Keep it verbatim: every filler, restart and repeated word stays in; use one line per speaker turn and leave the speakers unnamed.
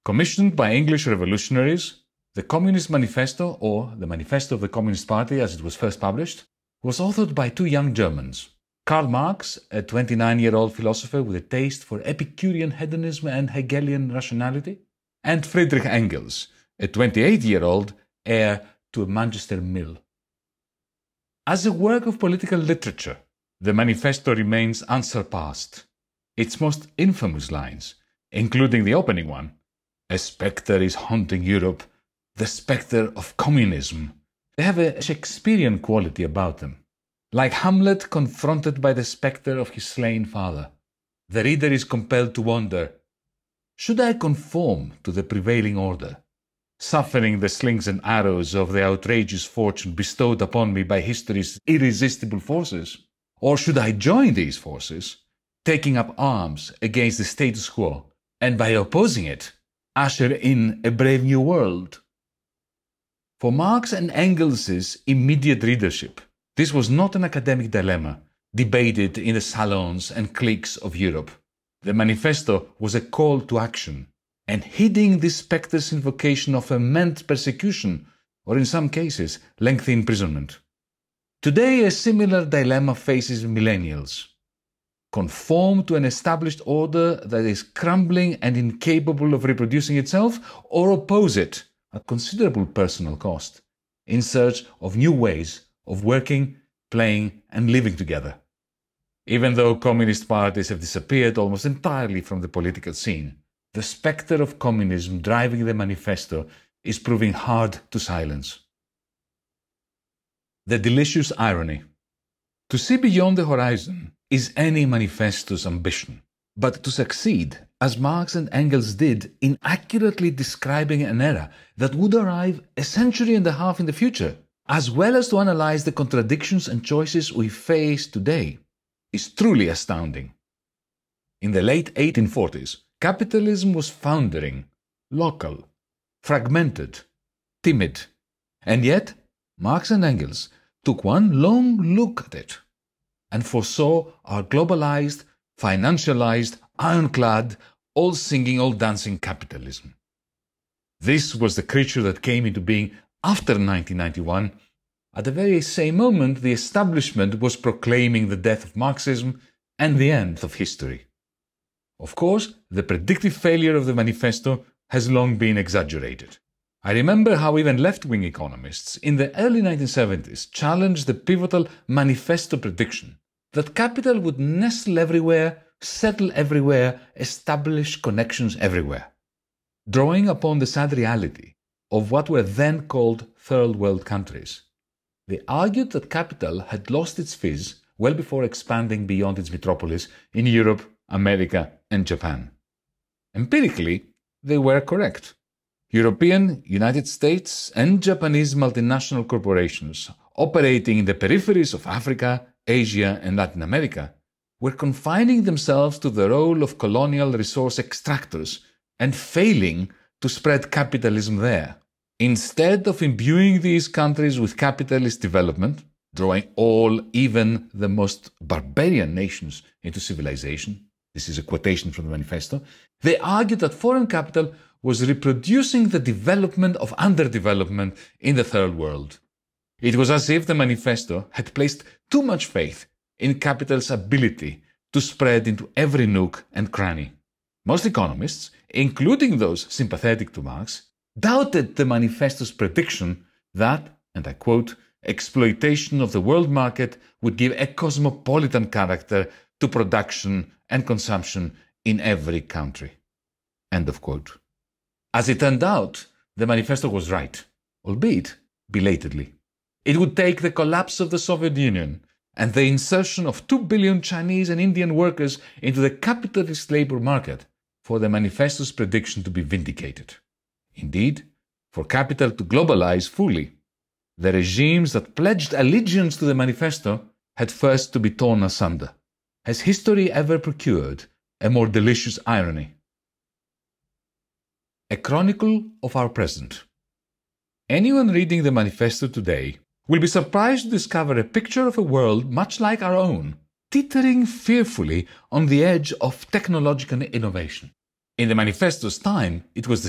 Commissioned by English revolutionaries, the Communist Manifesto, or the Manifesto of the Communist Party as it was first published, was authored by two young Germans. Karl Marx, a twenty-nine-year-old philosopher with a taste for Epicurean hedonism and Hegelian rationality, and Friedrich Engels, a twenty-eight-year-old heir to a Manchester mill. As a work of political literature, the Manifesto remains unsurpassed. Its most infamous lines, including the opening one, "A spectre is haunting Europe, the spectre of communism," they have a Shakespearean quality about them. Like Hamlet confronted by the spectre of his slain father, the reader is compelled to wonder, should I conform to the prevailing order, suffering the slings and arrows of the outrageous fortune bestowed upon me by history's irresistible forces? Or should I join these forces, taking up arms against the status quo, and by opposing it, usher in a brave new world? For Marx and Engels' immediate readership, this was not an academic dilemma, debated in the salons and cliques of Europe. The Manifesto was a call to action, and heeding this spectre's invocation often meant persecution, or in some cases, lengthy imprisonment. Today, a similar dilemma faces millennials. Conform to an established order that is crumbling and incapable of reproducing itself, or oppose it at considerable personal cost, in search of new ways of working, playing, and living together. Even though communist parties have disappeared almost entirely from the political scene, the spectre of communism driving the Manifesto is proving hard to silence. The delicious irony. To see beyond the horizon is any manifesto's ambition, but to succeed, as Marx and Engels did, in accurately describing an era that would arrive a century and a half in the future, as well as to analyze the contradictions and choices we face today, is truly astounding. In the late eighteen forties, capitalism was foundering, local, fragmented, timid, and yet Marx and Engels took one long look at it and foresaw our globalized, financialized, ironclad, all-singing, all-dancing capitalism. This was the creature that came into being after nineteen ninety-one, at the very same moment the establishment was proclaiming the death of Marxism and the end of history. Of course, the predictive failure of the Manifesto has long been exaggerated. I remember how even left-wing economists in the early nineteen seventies challenged the pivotal Manifesto prediction that capital would nestle everywhere, settle everywhere, establish connections everywhere, drawing upon the sad reality of what were then called third world countries. They argued that capital had lost its fizz well before expanding beyond its metropolis in Europe, America, and Japan. Empirically, they were correct. European, United States, and Japanese multinational corporations operating in the peripheries of Africa, Asia, and Latin America were confining themselves to the role of colonial resource extractors and failing to spread capitalism there. Instead of imbuing these countries with capitalist development, drawing all, even the most barbarian nations into civilization, this is a quotation from the Manifesto, they argued that foreign capital was reproducing the development of underdevelopment in the third world. It was as if the Manifesto had placed too much faith in capital's ability to spread into every nook and cranny. Most economists, including those sympathetic to Marx, doubted the Manifesto's prediction that, and I quote, exploitation of the world market would give a cosmopolitan character to production and consumption in every country. End of quote. As it turned out, the Manifesto was right, albeit belatedly. It would take the collapse of the Soviet Union and the insertion of two billion Chinese and Indian workers into the capitalist labor market for the Manifesto's prediction to be vindicated. Indeed, for capital to globalize fully, the regimes that pledged allegiance to the Manifesto had first to be torn asunder. Has history ever procured a more delicious irony? A chronicle of our present. Anyone reading the Manifesto today will be surprised to discover a picture of a world much like our own, teetering fearfully on the edge of technological innovation. In the Manifesto's time, it was the